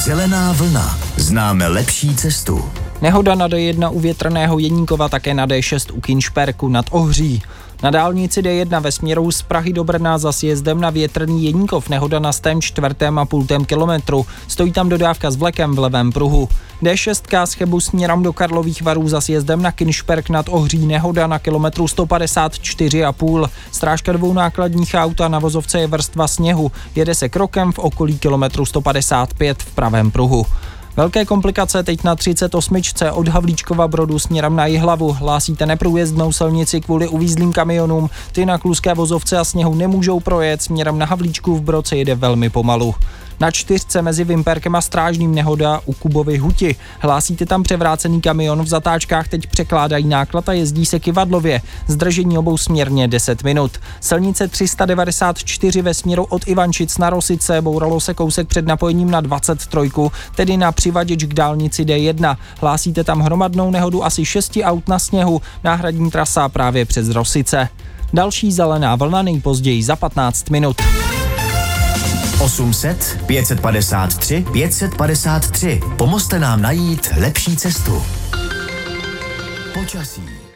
Zelená vlna. Známe lepší cestu. Nehoda na D1 u Větrného Jeníkova, také na D6 u Kinšperku nad Ohří. Na dálnici D1 ve směru z Prahy do Brna za sjezdem na Větrný Jeníkov nehoda na 104,5 kilometru. Stojí tam dodávka s vlekem v levém pruhu. D6 z Chebu směrem do Karlových Varů za sjezdem na Kinšperk nad Ohří nehoda na kilometru 154,5. Strážka dvou nákladních aut a na vozovce je vrstva sněhu. Jede se krokem v okolí kilometru 155 v pravém pruhu. Velké komplikace teď na 38. od Havlíčkova Brodu směrem na Jihlavu. Hlásíte neprůjezdnou silnici kvůli uvízlým kamionům. Ty na kluské vozovce a sněhu nemůžou projet. Směrem na Havlíčkův Brod se jede velmi pomalu. Na 4 mezi Vimperkem a Strážným nehoda u Kubovy Huti. Hlásíte tam převrácený kamion, v zatáčkách teď překládají náklad a jezdí se kyvadlově. Zdržení obou směrně 10 minut. Silnice 394 ve směru od Ivančic na Rosice, bouralo se kousek před napojením na 23, tedy na přivaděč k dálnici D1. Hlásíte tam hromadnou nehodu asi 6 aut na sněhu, náhradní trasa právě přes Rosice. Další zelená vlna nejpozději za 15 minut. 800 553 553. Pomozte nám najít lepší cestu. Počasí.